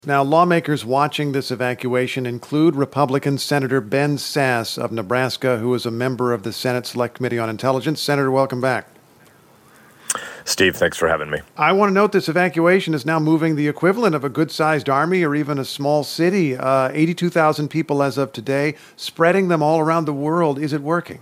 Now, lawmakers watching this evacuation include Republican Senator Ben Sasse of Nebraska, who is a member of the Senate Select Committee on Intelligence. Senator, welcome back. Steve, thanks for having me. I want to note this evacuation is now moving the equivalent of a good-sized army or even a small city. 82,000 people as of today, spreading them all around the world. Is it working?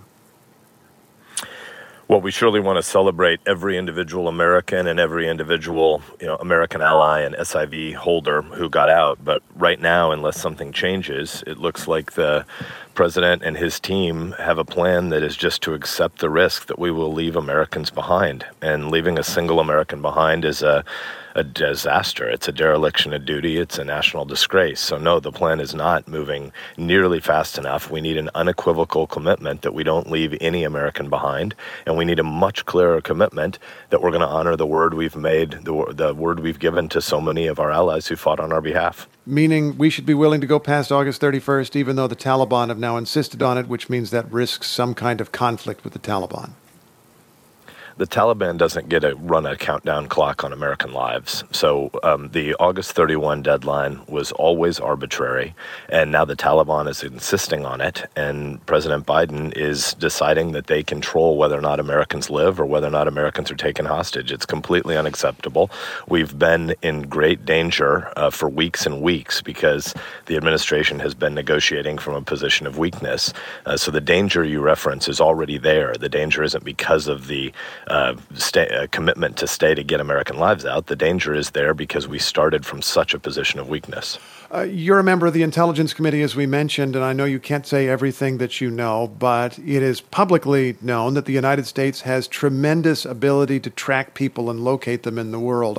Well, we surely want to celebrate every individual American and every individual, American ally and SIV holder who got out. But right now, unless something changes, it looks like the president and his team have a plan that is just to accept the risk that we will leave Americans behind. And leaving a single American behind is a disaster. It's a dereliction of duty. It's a national disgrace. So no, the plan is not moving nearly fast enough. We need an unequivocal commitment that we don't leave any American behind. And we need a much clearer commitment that we're going to honor the word we've made, the word we've given to so many of our allies who fought on our behalf. Meaning we should be willing to go past August 31st, even though the Taliban have now insisted on it, which means that risks some kind of conflict with the Taliban. The Taliban doesn't get to run a countdown clock on American lives. So the August 31 deadline was always arbitrary, and now the Taliban is insisting on it, and President Biden is deciding that they control whether or not Americans live or whether or not Americans are taken hostage. It's completely unacceptable. We've been in great danger for weeks and weeks because the administration has been negotiating from a position of weakness. So the danger you reference is already there. The danger isn't because of the commitment to stay to get American lives out. The danger is there because we started from such a position of weakness. You're a member of the Intelligence Committee, as we mentioned, and I know you can't say everything that you know, but it is publicly known that the United States has tremendous ability to track people and locate them in the world.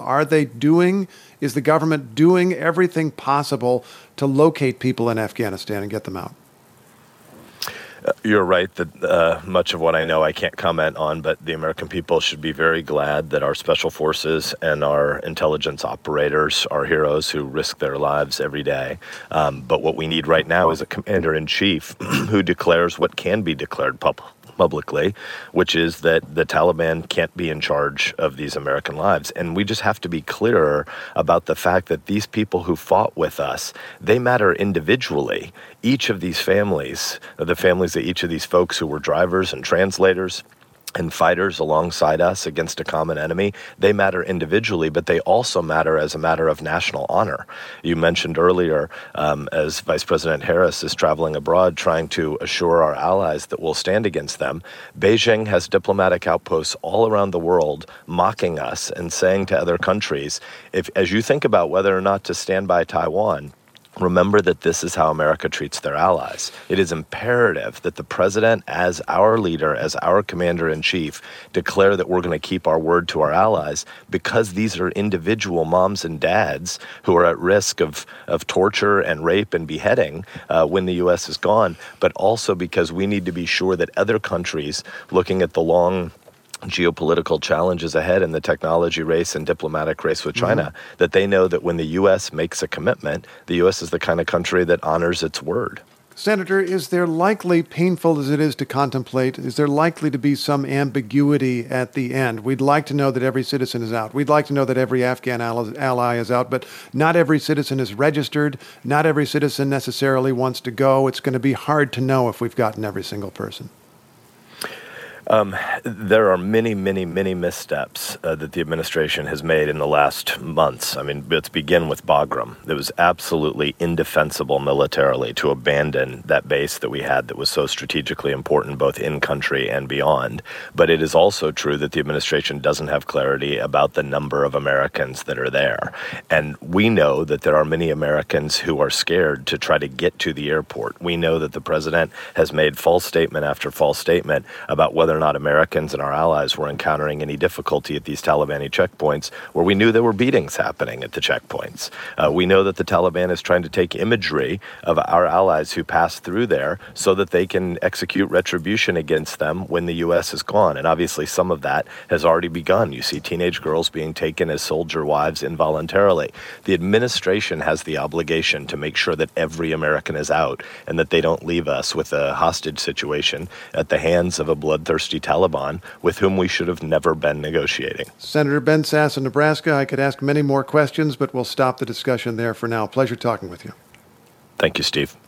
Is the government doing everything possible to locate people in Afghanistan and get them out? You're right that much of what I know I can't comment on, but the American people should be very glad that our special forces and our intelligence operators are heroes who risk their lives every day. But what we need right now is a commander-in-chief who declares what can be declared publicly, which is that the Taliban can't be in charge of these American lives. And we just have to be clearer about the fact that these people who fought with us, they matter individually. Each of these families, the families of each of these folks who were drivers and translators and fighters alongside us against a common enemy, they matter individually, but they also matter as a matter of national honor. You mentioned earlier, as Vice President Harris is traveling abroad trying to assure our allies that we'll stand against them, Beijing has diplomatic outposts all around the world mocking us and saying to other countries, as you think about whether or not to stand by Taiwan, remember that this is how America treats their allies. It is imperative that the president, as our leader, as our commander-in-chief, declare that we're going to keep our word to our allies, because these are individual moms and dads who are at risk of torture and rape and beheading when the U.S. is gone, but also because we need to be sure that other countries, looking at the long geopolitical challenges ahead in the technology race and diplomatic race with China, that they know that when the U.S. makes a commitment, the U.S. is the kind of country that honors its word. Senator, is there likely, painful as it is to contemplate, is there likely to be some ambiguity at the end? We'd like to know that every citizen is out. We'd like to know that every Afghan ally is out, but not every citizen is registered. Not every citizen necessarily wants to go. It's going to be hard to know if we've gotten every single person. There are many, many, many missteps that the administration has made in the last months. I mean, let's begin with Bagram. It was absolutely indefensible militarily to abandon that base that we had that was so strategically important both in country and beyond. But it is also true that the administration doesn't have clarity about the number of Americans that are there. And we know that there are many Americans who are scared to try to get to the airport. We know that the president has made false statement after false statement about whether or not Americans and our allies were encountering any difficulty at these Taliban checkpoints where we knew there were beatings happening at the checkpoints. We know that the Taliban is trying to take imagery of our allies who pass through there so that they can execute retribution against them when the U.S. is gone. And obviously some of that has already begun. You see teenage girls being taken as soldier wives involuntarily. The administration has the obligation to make sure that every American is out and that they don't leave us with a hostage situation at the hands of a bloodthirsty bloodthirsty Taliban with whom we should have never been negotiating. Senator Ben Sasse of Nebraska, I could ask many more questions, but we'll stop the discussion there for now. Pleasure talking with you. Thank you, Steve.